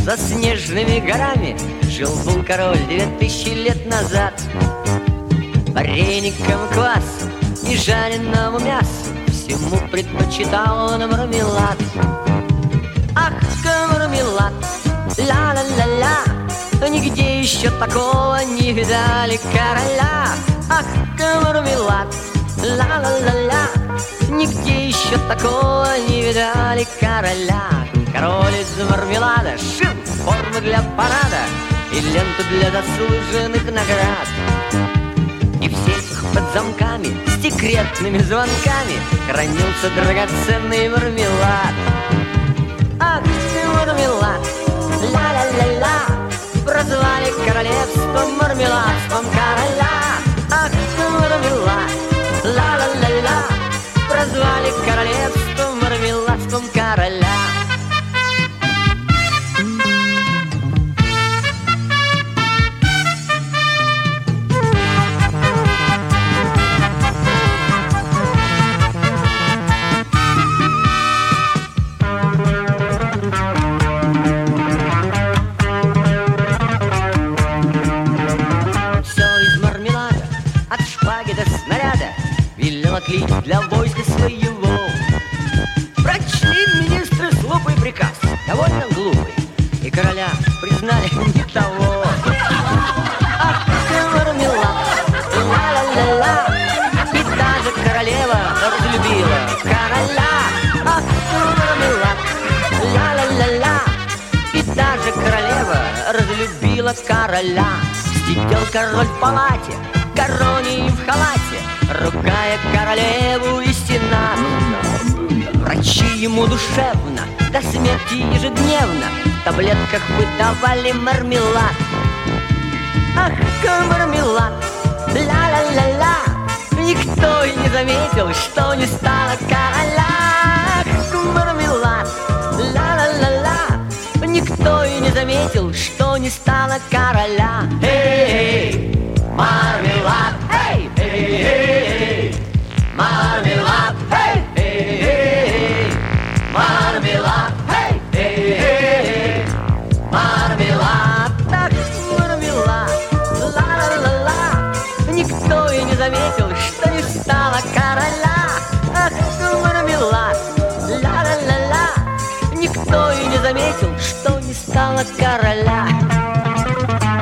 за снежными горами жил-был король 2000 лет назад. Вареникам, квасу и жареному мясу всему предпочитал он мармелад. Ах, мармелад, ла-ла-ла-ла, нигде еще такого не видали короля. Ах, мармелад, ла-ла-ла-ла, нигде еще такого не видали короля. Король из мармелада шил формы для парада и ленту для заслуженных наград. И в сейфах под замками, с секретными звонками хранился драгоценный мармелад. Ах, мармелад, ла-ла-ла-ла, прозвали королевство мармеладством короля. Ах, мармелад, ла-ла-ла-ла, прозвали королевство мармеладством короля. Отлить для войска своего. Прочли министры глупый приказ, довольно глупый, и короля признали не того. Ах, мармелад, ла-ла-ла-ла, и даже королева разлюбила короля. Ах, мармелад, ла-ла-ла-ла, и даже королева разлюбила короля. Сидел король в палате, в короне и в халате, ругая королеву и сенат. Врачи ему душевно, до смерти ежедневно в таблетках выдавали мармелад. Ах, мармелад, ла-ла-ла-ла, никто и не заметил, что не стало короля. Ах, мармелад, ла-ла-ла-ла, никто и не заметил, что не стало короля. Эй, мармелад, эй, эй, эй, мармелад, эй, эй, эй, мармелад, эй, эй, эй, мармелад. Так, мармелад, ла-ла-ла-ла, никто и не заметил, что не стало короля. Ах, мармелад, ла-ла-ла-ла, никто и не заметил, что не стало короля.